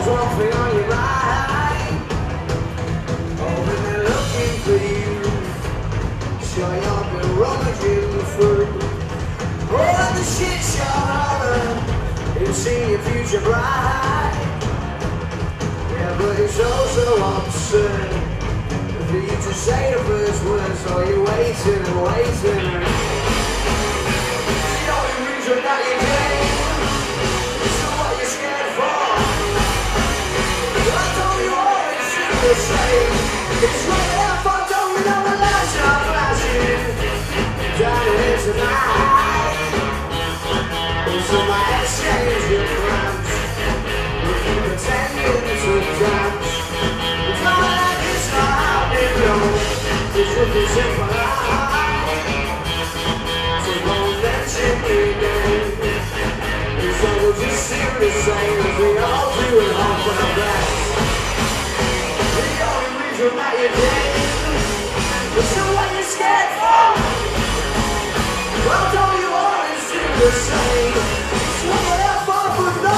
there's one thing on your mind. Oh, when they're looking for you, sure you'll be rummaging through all the shit show. You've seen your future bright. Yeah, but it's also absurd for you to say the first words, so you're waiting and waiting. The only reason that you came is to what you're scared for. I told you always do the same. It's right there for don't we know the lights are flashing down here tonight. So my exchange your plans, if you pretending to dance, it's not like it's not happening, no. It's if it's in my life. So don't mention me again. It's all just serious same as we all do at home for the best. The only reason that you came is to what you're scared for. Well, don't you always do the same? It's what you're for, but no.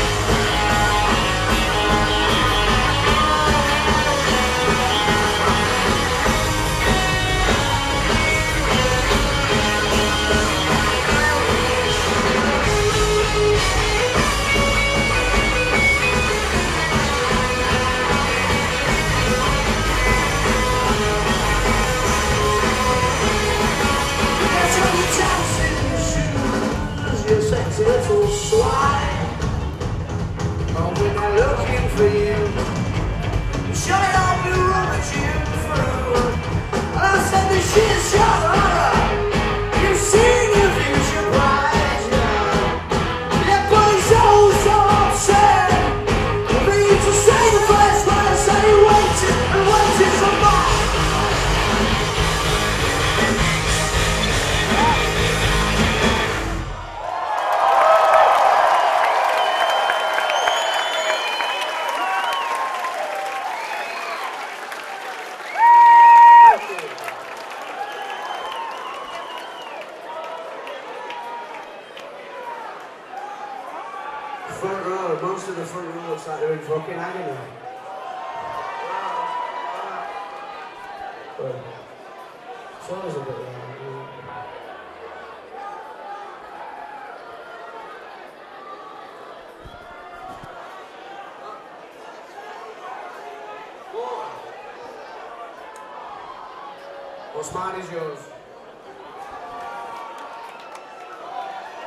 Sexy little swine. Oh, when they're looking for you, sure you'll be rummaging through. And I said this shit's your horror. You've seen your future bright, yeah. Yeah, but it's so upset for you to say the first word. I say waiting and waiting for more. Front row, most of the front row looks like they're in fucking agony. But it's always a bit loud. What's mine is yours.